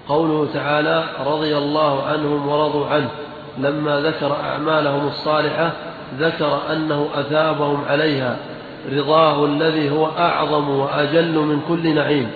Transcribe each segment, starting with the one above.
قوله تعالى رضي الله عنهم ورضوا عنه، لما ذكر أعمالهم الصالحة ذكر أنه أثابهم عليها رضاه الذي هو أعظم وأجل من كل نعيم.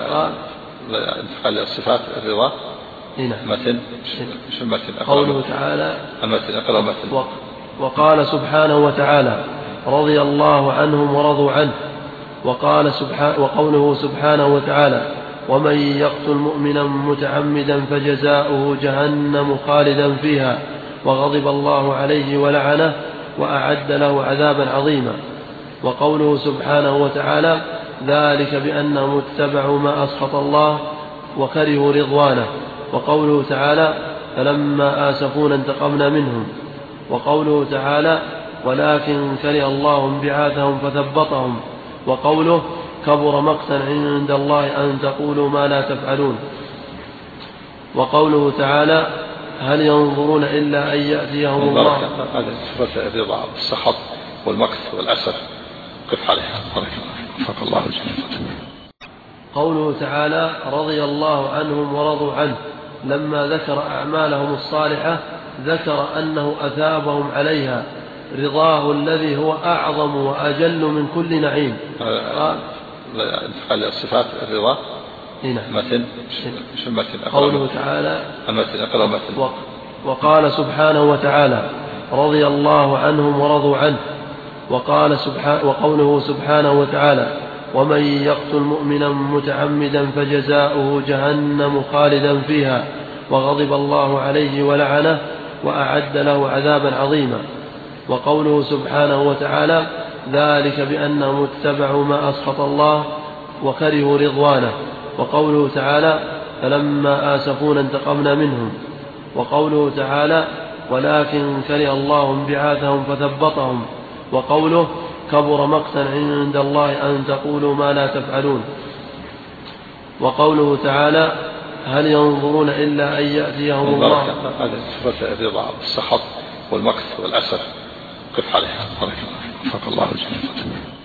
قال الصفات الرضا متن قوله تعالى متن. وقال سبحانه وتعالى رضي الله عنهم ورضوا عنه، وقوله سبحانه وتعالى ومن يقتل مؤمنا متعمدا فجزاؤه جهنم خالدا فيها وغضب الله عليه ولعنه وأعد له عذابا عظيما. وقوله سبحانه وتعالى ذلك بأنهم اتبعوا ما أسخط الله وكرهوا رضوانه. وقوله تعالى فلما آسفونا انتقمنا منهم. وقوله تعالى ولكن كره الله بعاثهم فثبطهم. وقوله كبر مقتا عند الله أن تقولوا ما لا تفعلون. وقوله تعالى هل ينظرون إلا أن يأتيهم الله. هذا صفة الرضا السخط والمقت والأسف قف عليها. فق الله الجميع. قوله تعالى رضي الله عنهم ورضوا عنه، لما ذكر أعمالهم الصالحة ذكر أنه أثابهم عليها رضاه الذي هو أعظم وأجل من كل نعيم. قال الصفات الرضا متن. قوله تعالى متن. وقال سبحانه وتعالى رضي الله عنهم ورضوا عنه. وقوله سبحانه وتعالى ومن يقتل مؤمنا متعمدا فجزاؤه جهنم خالدا فيها وغضب الله عليه ولعنه وأعد له عذابا عظيما. وقوله سبحانه وتعالى ذلك بأنهم اتبعوا ما أسخط الله وكرهوا رضوانه. وقوله تعالى فلما آسفونا انتقمنا منهم. وقوله تعالى ولكن كره الله بعاثهم فثبطهم. وقوله كبر مقتا عند الله أن تقولوا ما لا تفعلون. وقوله تعالى هل ينظرون إلا أن يأتيهم الله. هذا صفة الرضا السخط والمقت والأسف قف عليها. فق الله الجميع.